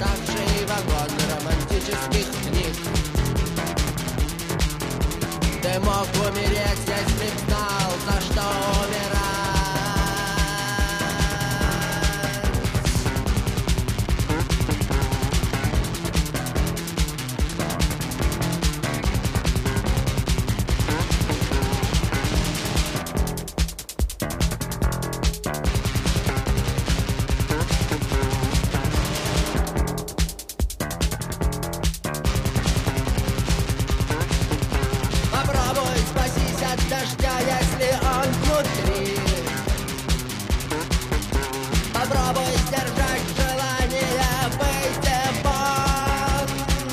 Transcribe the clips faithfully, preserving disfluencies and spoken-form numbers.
прочитавший вагон романтических книг. Ты мог умереть, если б знал, за что умирать. Попробуй спасись от дождя, если он внутри. Попробуй сдержать желание выйти вон.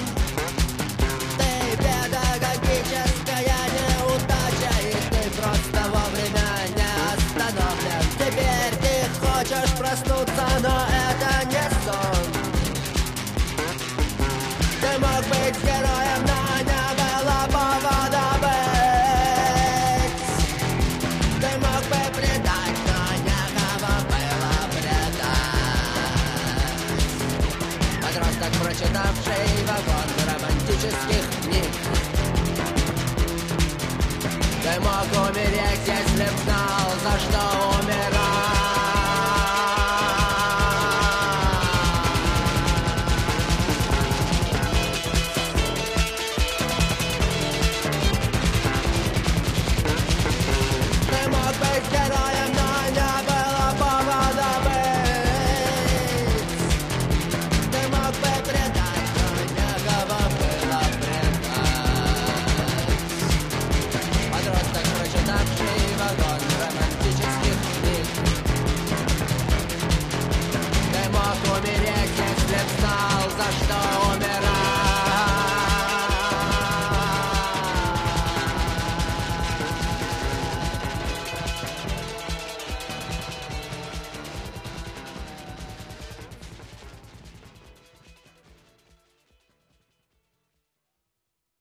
Ты педагогическая неудача, и ты просто вовремя не остановлен. Теперь ты хочешь проснуться, но это не сон. Ты мог быть героем, но не было повода быть. Ты мог бы предать, но некого было предать. Подросток, прочитавший вагон романтических книг. Ты мог умереть, если б знал, за что умирать.